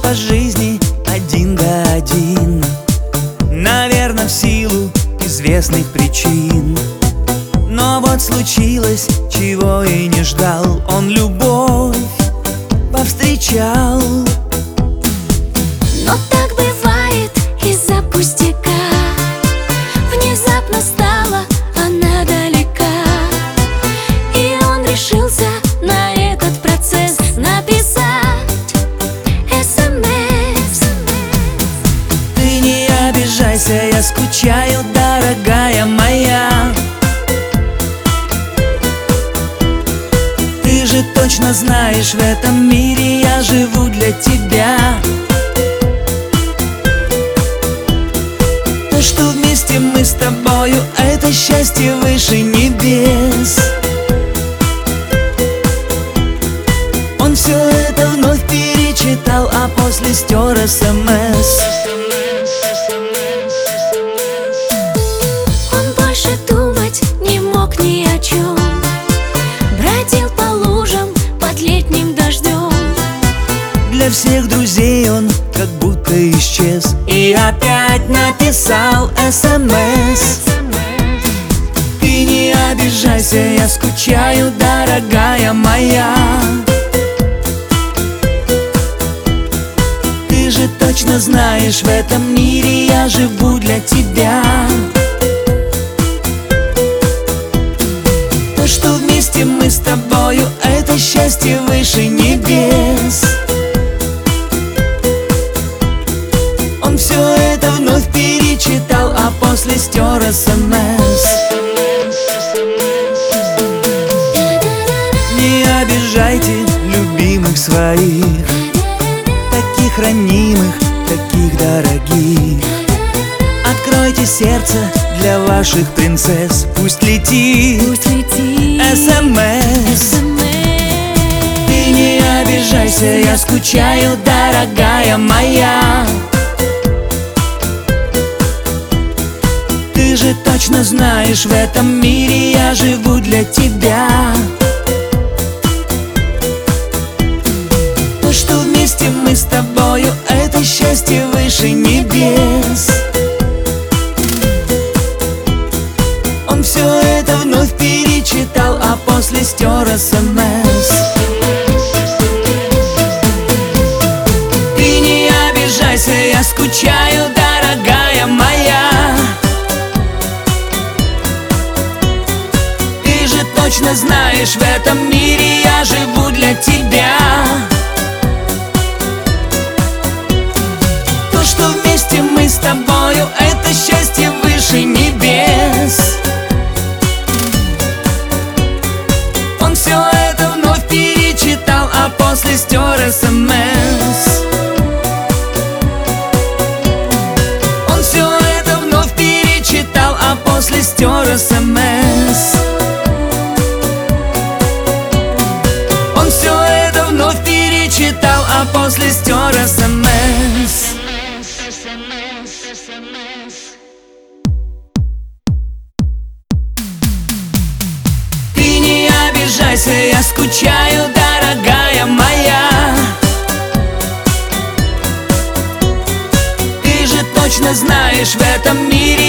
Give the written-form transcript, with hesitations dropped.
по жизни один да один, наверное, в силу известных причин. Но вот случилось, чего и не ждал. Он любовь повстречал. Но так бывает из-за пустяка. Внезапно стала она далека, и он решился на этот процесс написать СМС. Ты не обижайся, я скучаю, дорогая моя. Ты же точно знаешь, в этом мире я живу для тебя. То, что вместе мы с тобою, это счастье выше небес. Он все это вновь перечитал, а после стер СМС. Он больше думать не мог ни о чем, бродил по лужам под летним дождем. Для всех друзей он как будто исчез, и опять написал СМС. Ты не обижайся, я скучаю, дорогая моя. Ты же точно знаешь, в этом мире я живу для тебя. То, что вместе мы с тобою, это счастье выше небес. Он все это вновь перечитал, а после стер СМС. Не обижайте любимых своих, таких ранимых, таких дорогих. Откройте сердце для ваших принцесс, пусть летит СМС. Ты не обижайся, я скучаю, дорогая моя. Ты же точно знаешь, в этом мире я живу для тебя. То, что вместе мы с тобою, это счастье выше небес. Он все это вновь перечитал, а после стер СМС. Ты не обижайся, я скучаю, дорогая моя. Ты же точно знаешь, в этом мире я живу для тебя. То, что вместе мы с тобою, это счастье выше небес. Он все это вновь перечитал, а после стер СМС. Он все это вновь перечитал, а после стер СМС. Он все это вновь перечитал, а после стер СМС. Ты не обижайся, я скучаю, дорогая моя. Ты же точно знаешь, в этом мире